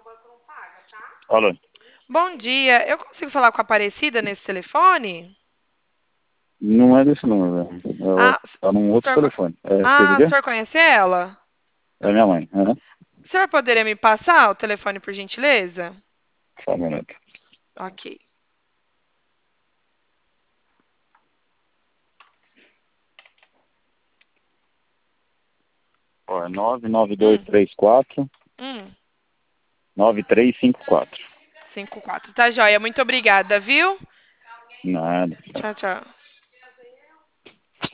Alô? Bom dia, eu consigo falar com a Aparecida nesse telefone? Não é desse número, velho. Ela Ah, tá num o outro senhor, telefone. É, fez o o quê? senhor conhece ela? É minha mãe. Aham. O senhor poderia me passar o telefone, por gentileza? Só um minuto. Ok. Ó, é 99234 Hum, 9354. 54. Tá joia, muito obrigada, viu? Nada. Tchau, tchau.